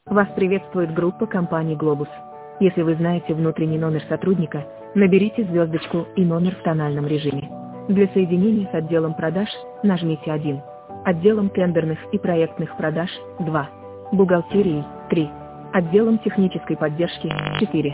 Вас приветствует группа компании «Глобус». Если вы знаете внутренний номер сотрудника, наберите звездочку и номер в тональном режиме. Для соединения с отделом продаж нажмите 1. Отделом тендерных и проектных продаж 2. Бухгалтерией 3. Отделом технической поддержки 4.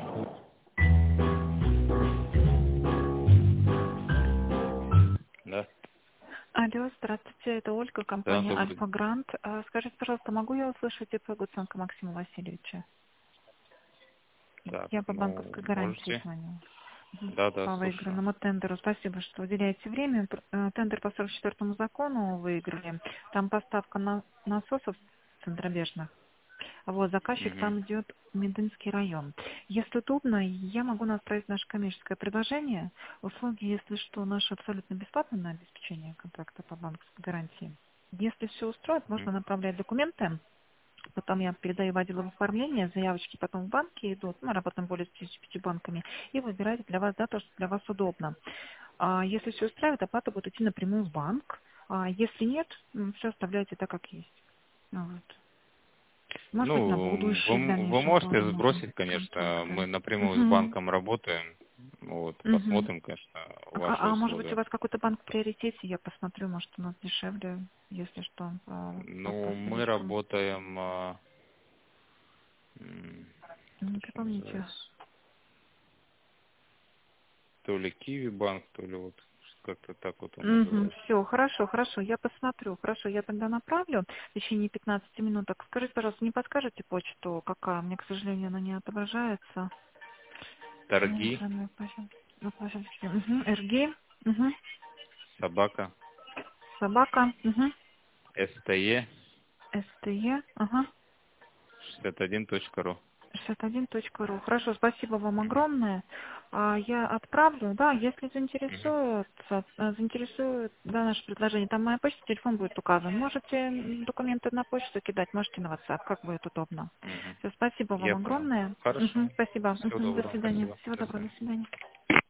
Да, Алло, здравствуйте, это Ольга, да, компания добрый. Альфа Грант. Скажите, пожалуйста, могу я услышать ИП Гуценко Максима Васильевича? Так, Я по банковской ну, гарантии можете. звоню. Да, да, По слушаю. выигранному тендеру. Спасибо, что уделяете время. Тендер по 44-му закону выиграли. Там поставка насосов центробежных. Вот, заказчик Угу. там идет Медынский район. Если удобно, я могу настроить наше коммерческое предложение. Услуги, если что, наши абсолютно бесплатные на обеспечение контракта по банковской гарантии. Если все устроит, можно направлять документы. Потом я передаю в отдел оформления, заявочки потом в банке идут. Мы работаем более с 55 банками. И выбираете для вас дату, что для вас удобно. Если все устраивает, оплата будет идти напрямую в банк. Если нет, все оставляете так, как есть. Вот. Может быть, на Ну, будущее, в вы дальнейшем можете тоже можем сбросить, конечно. контракты. Мы напрямую с Мгм. банком работаем. Вот, Мгм. посмотрим, конечно, ваши А может быть, у условия. вас какой-то банк в приоритете? Я посмотрю, может, у нас дешевле, если что, по Ну, мы тарифам. работаем, Не как же припомните. называется, то ли Киви банк, то ли вот как-то так вот он называется. Все, хорошо, хорошо, я посмотрю. Хорошо, я тогда направлю в течение 15 минуток. Скажите, пожалуйста, не подскажете почту, какая? Мне, к сожалению, она не отображается. Торги, РГ, собака, собака, СТЕ, СТЕ, 61.ру. 61.ру. Хорошо, спасибо вам огромное. Я отправлю, да, если заинтересует, да, наше предложение, там моя почта, телефон будет указан. Можете документы на почту кидать, можете на WhatsApp, как будет удобно. Все, спасибо вам Я понял. огромное. Хорошо. Спасибо. Всего До доброго. свидания. Спасибо. Всего До доброго, свидания. до свидания.